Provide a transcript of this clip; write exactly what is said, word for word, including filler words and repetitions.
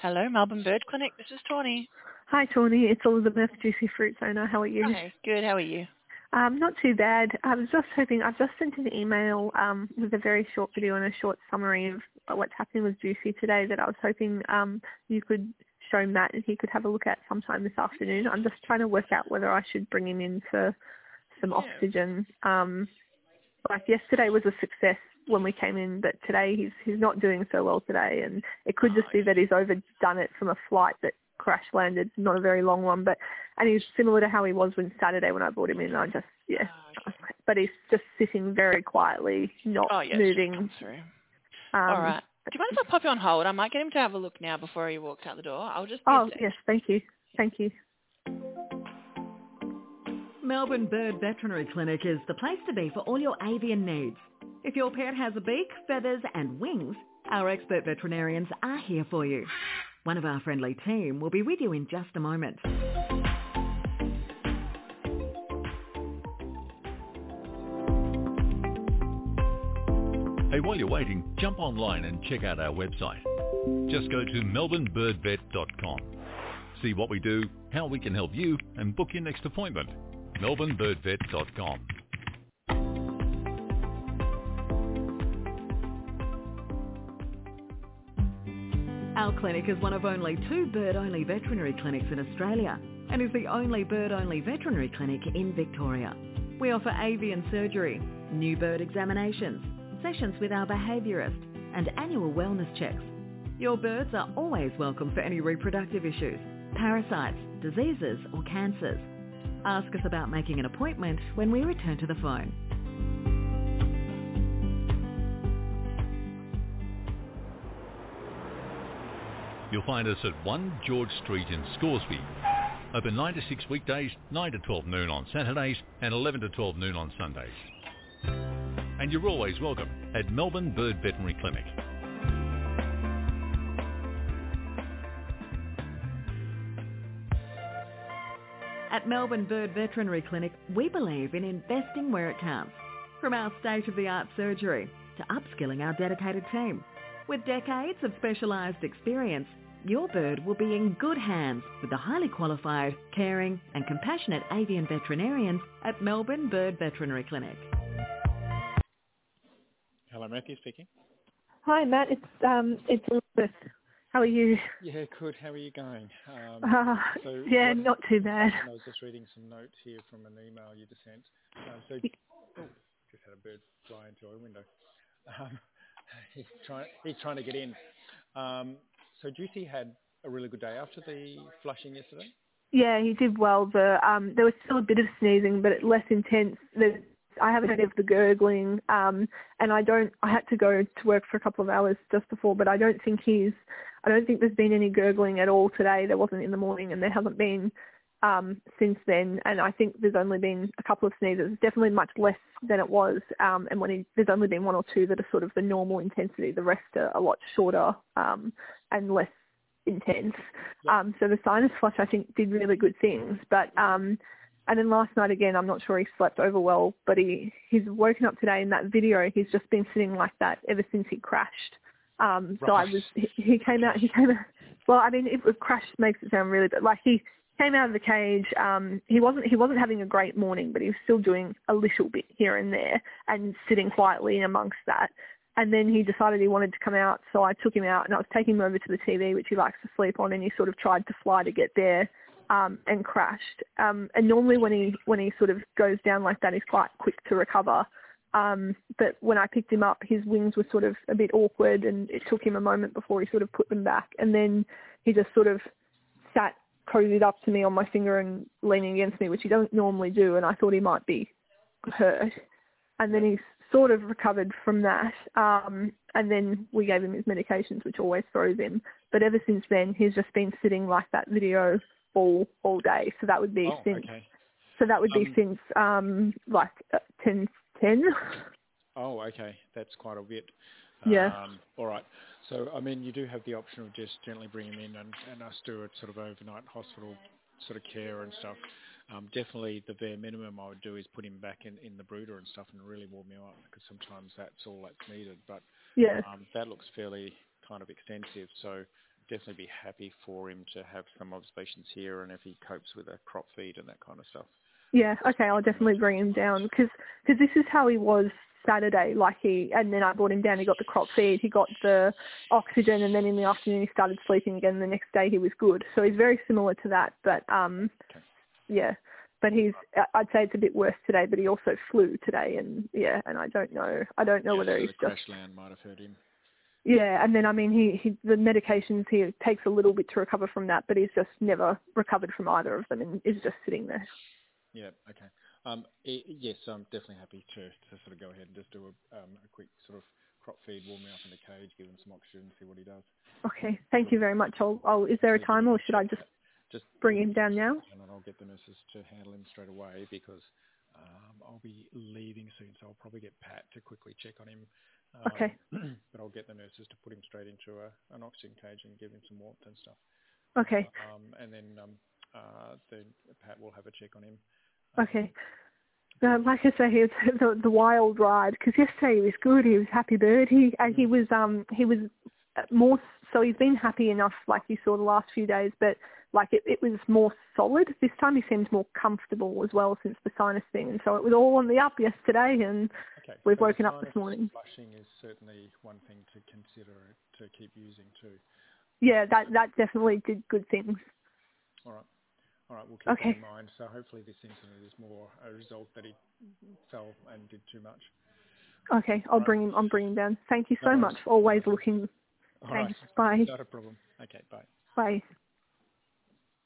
Hello, Melbourne Bird Clinic. This is Tawny. Hi, Tawny. It's Elizabeth, Juicy Fruits owner. How are you? Hi. Good. How are you? Um, not too bad. I was just hoping, I've just sent an email um, with a very short video and a short summary of what's happening with Juicy today that I was hoping um, you could show Matt and he could have a look at sometime this afternoon. I'm just trying to work out whether I should bring him in for some Yeah. oxygen. Um, like yesterday was a success when we came in, but today he's he's not doing so well today, and it could just Oh, be that he's overdone it from a flight that crash landed, not a very long one, but and he's similar to how he was when Saturday when I brought him in. I just yeah, oh, okay. but he's just sitting very quietly, not Oh, yes. moving. Come through. Um, All right. Do you mind if I pop you on hold? I might get him to have a look now before he walks out the door. I'll just be a oh sec. yes, thank you, thank you. Melbourne Bird Veterinary Clinic is the place to be for all your avian needs. If your pet has a beak, feathers and wings, our expert veterinarians are here for you. One of our friendly team will be with you in just a moment. Hey, while you're waiting, jump online and check out our website. Just go to melbourne bird vet dot com. See what we do, how we can help you, and book your next appointment. melbourne bird vet dot com. Our clinic is one of only two bird-only veterinary clinics in Australia and is the only bird-only veterinary clinic in Victoria. We offer avian surgery, new bird examinations, sessions with our behaviourist and annual wellness checks. Your birds are always welcome for any reproductive issues, parasites, diseases or cancers. Ask us about making an appointment when we return to the phone. You'll find us at one George Street in Scoresby. Open nine to six weekdays, nine to twelve noon on Saturdays and eleven to twelve noon on Sundays. And you're always welcome at Melbourne Bird Veterinary Clinic. At Melbourne Bird Veterinary Clinic, we believe in investing where it counts. From our state-of-the-art surgery to upskilling our dedicated team. With decades of specialised experience, your bird will be in good hands with the highly qualified, caring and compassionate avian veterinarians at Melbourne Bird Veterinary Clinic. Hello, Matthew speaking. Hi Matt, it's um it's Elizabeth. How are you? Yeah, good. How are you going? Um, Uh, so yeah, what, not too bad. I was just reading some notes here from an email you just sent. Um, so, oh, just had a bird fly into a window. Um, he's trying. He's trying to get in. Um, so Juicy had a really good day after the flushing yesterday. Yeah, he did well. The um, there was still a bit of sneezing, but less intense. The, I haven't had any of the gurgling, um, and I don't. I had to go to work for a couple of hours just before, but I don't think he's. I don't think there's been any gurgling at all today. There wasn't in the morning, and there hasn't been um, since then. And I think there's only been a couple of sneezes. Definitely much less than it was. Um, and when he, there's only been one or two that are sort of the normal intensity. The rest are a lot shorter um, and less intense. Yep. Um, so the sinus flush, I think, did really good things. But um, and then last night again, I'm not sure he slept over well, but he he's woken up today in that video. He's just been sitting like that ever since he crashed. Um, so Right. I was, he, he came out, he came out, well, I mean, if it crashed makes it sound really bad. Like he came out of the cage, um, he wasn't, he wasn't having a great morning, but he was still doing a little bit here and there and sitting quietly in amongst that. And then he decided he wanted to come out. So I took him out and I was taking him over to the T V, which he likes to sleep on. And he sort of tried to fly to get there, um, and crashed. Um, and normally when he, when he sort of goes down like that, he's quite quick to recover. Um, but when I picked him up, his wings were sort of a bit awkward and it took him a moment before he sort of put them back. And then he just sort of sat cozied up to me on my finger and leaning against me, which he doesn't normally do. And I thought he might be hurt. And then he sort of recovered from that. Um, and then we gave him his medications, which always throws him. But ever since then, he's just been sitting like that video all, all day. So that would be Oh, since, okay. so that would be Um, since, um, like uh, ten ten. Oh, okay. That's quite a bit. Yeah. Um, all right. So, I mean, you do have the option of just gently bringing him in and, and us do a sort of overnight hospital sort of care and stuff. Um, definitely the bare minimum I would do is put him back in, in the brooder and stuff and really warm him up because sometimes that's all that's needed. But Yeah. um, that looks fairly kind of extensive. So definitely be happy for him to have some observations here, and if he copes with a crop feed and that kind of stuff. Yeah, okay, I'll definitely bring him down because this is how he was Saturday, like he, and then I brought him down, he got the crop feed, he got the oxygen, and then in the afternoon he started sleeping again, and the next day he was good. So he's very similar to that, but um, Okay. yeah, but he's, I'd say it's a bit worse today, but he also flew today, and yeah, and I don't know, I don't know Yeah, whether so he's the just... crash land might have hurt him. Yeah, and then, I mean, he, he the medications, he takes a little bit to recover from that, but he's just never recovered from either of them and is just sitting there. Yeah, okay. Um, i- yes, I'm definitely happy to, to sort of go ahead and just do a, um, a quick sort of crop feed, warm him up in the cage, give him some oxygen, see what he does. Okay, thank you very much. I'll, I'll, is there a time, or should I just just bring him down now? And I'll get the nurses to handle him straight away because um, I'll be leaving soon, so I'll probably get Pat to quickly check on him. Um, Okay. But I'll get the nurses to put him straight into a, an oxygen cage and give him some warmth and stuff. Okay. Um, and then um, uh, then Pat will have a check on him. Okay. Uh, like I say, it's the, the wild ride, because yesterday he was good. He was happy bird. He uh, he was um he was more, so he's been happy enough, like you saw the last few days, but like it, it was more solid. This time he seems more comfortable as well since the sinus thing, and so it was all on the up yesterday, and Okay. we've So woken the up this sinus morning. Flushing is certainly one thing to consider to keep using too. Yeah, that that definitely did good things. All right. All right, we'll keep Okay. that in mind. So hopefully this incident is more a result that he fell and did too much. Okay, I'll Right. bring him. I'm bringing him down. Thank you No so worries. much for always looking. All Thanks. right. Bye. Not a problem. Okay, bye. Bye.